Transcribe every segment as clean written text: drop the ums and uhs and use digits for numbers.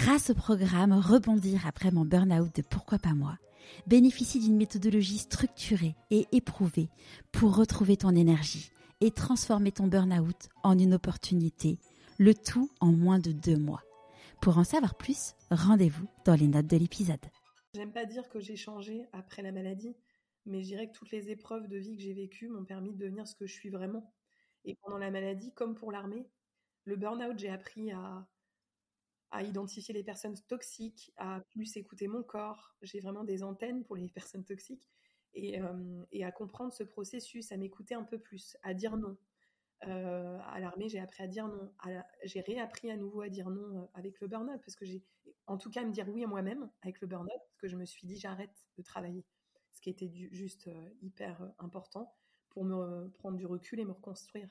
grâce au programme Rebondir après mon burn-out de Pourquoi pas moi, bénéficie d'une méthodologie structurée et éprouvée pour retrouver ton énergie et transformer ton burn-out en une opportunité, le tout en moins de 2 mois. Pour en savoir plus, rendez-vous dans les notes de l'épisode. J'aime pas dire que j'ai changé après la maladie, mais je dirais que toutes les épreuves de vie que j'ai vécues m'ont permis de devenir ce que je suis vraiment. Et pendant la maladie, comme pour l'armée, le burn-out, j'ai appris à identifier les personnes toxiques, à plus écouter mon corps. J'ai vraiment des antennes pour les personnes toxiques et à comprendre ce processus, à m'écouter un peu plus, à dire non. À l'armée, j'ai appris à dire non. J'ai réappris à nouveau à dire non avec le burn-out, parce que en tout cas, me dire oui à moi-même avec le burn-out, parce que je me suis dit j'arrête de travailler, ce qui était juste hyper important pour me prendre du recul et me reconstruire.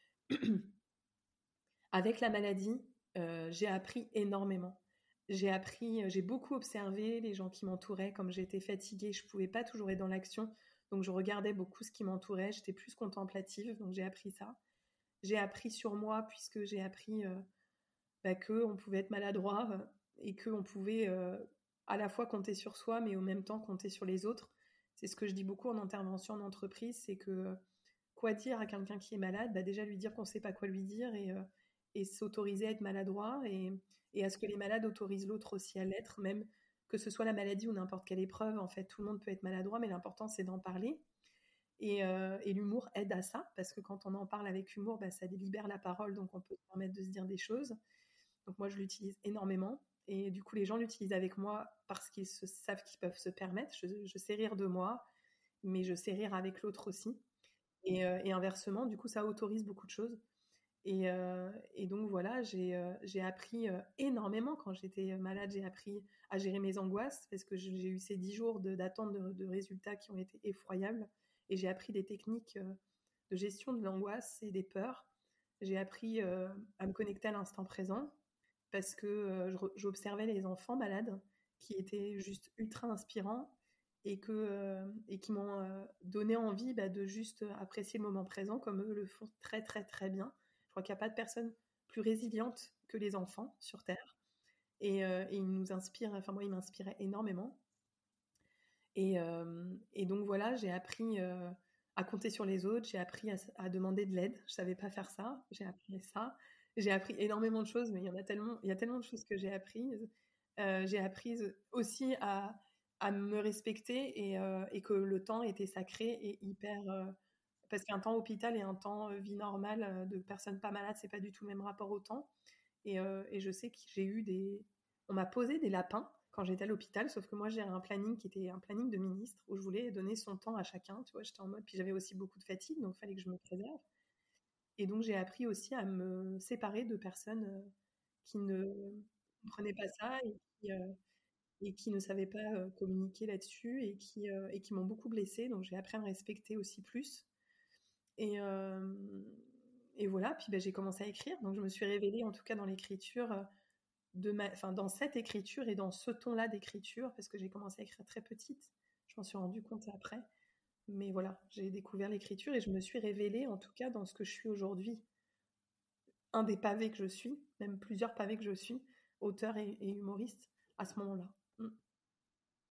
Avec la maladie, j'ai appris énormément. J'ai beaucoup observé les gens qui m'entouraient. Comme j'étais fatiguée, je ne pouvais pas toujours être dans l'action, donc je regardais beaucoup ce qui m'entourait. J'étais plus contemplative, donc j'ai appris ça. J'ai appris sur moi, puisque j'ai appris qu'on pouvait être maladroit et qu'on pouvait à la fois compter sur soi, mais au même temps compter sur les autres. C'est ce que je dis beaucoup en intervention en entreprise, c'est que quoi dire à quelqu'un qui est malade, déjà lui dire qu'on ne sait pas quoi lui dire et s'autoriser à être maladroit et à ce que les malades autorisent l'autre aussi à l'être, même que ce soit la maladie ou n'importe quelle épreuve. En fait, tout le monde peut être maladroit, mais l'important, c'est d'en parler. Et l'humour aide à ça, parce que quand on en parle avec humour, ça libère la parole, donc on peut se permettre de se dire des choses. Donc moi, je l'utilise énormément. Et du coup, les gens l'utilisent avec moi parce qu'ils savent qu'ils peuvent se permettre. Je sais rire de moi, mais je sais rire avec l'autre aussi. Et inversement, du coup, ça autorise beaucoup de choses. Et donc voilà, j'ai appris énormément quand j'étais malade. J'ai appris à gérer mes angoisses, parce que j'ai eu ces 10 jours d'attente de résultats qui ont été effroyables. Et j'ai appris des techniques de gestion de l'angoisse et des peurs. J'ai appris à me connecter à l'instant présent, parce que j'observais les enfants malades qui étaient juste ultra inspirants et qui m'ont donné envie de juste apprécier le moment présent, comme eux le font très très très bien. Je crois qu'il n'y a pas de personne plus résiliente que les enfants sur Terre. Et ils nous inspirent, enfin moi ils m'inspiraient énormément. Et donc voilà, j'ai appris à compter sur les autres, j'ai appris à demander de l'aide. Je ne savais pas faire ça, j'ai appris ça. J'ai appris énormément de choses, mais il y a tellement de choses que j'ai apprises. J'ai appris aussi à me respecter et que le temps était sacré et hyper... parce qu'un temps hôpital et un temps vie normale de personnes pas malades, c'est pas du tout le même rapport au temps. Et je sais que on m'a posé des lapins quand j'étais à l'hôpital, sauf que moi j'ai un planning qui était un planning de ministre où je voulais donner son temps à chacun, tu vois, j'étais en mode, puis j'avais aussi beaucoup de fatigue, donc il fallait que je me préserve. Et donc j'ai appris aussi à me séparer de personnes qui ne comprenaient pas ça et qui ne savaient pas communiquer là-dessus et qui m'ont beaucoup blessée, donc j'ai appris à me respecter aussi plus. Et, euh, et voilà, puis j'ai commencé à écrire, donc je me suis révélée en tout cas dans l'écriture dans cette écriture et dans ce ton-là d'écriture, parce que j'ai commencé à écrire très petite, je m'en suis rendu compte après. Mais voilà, j'ai découvert l'écriture et je me suis révélée, en tout cas, dans ce que je suis aujourd'hui. Un des pavés que je suis, même plusieurs pavés que je suis, auteur et humoriste, à ce moment-là.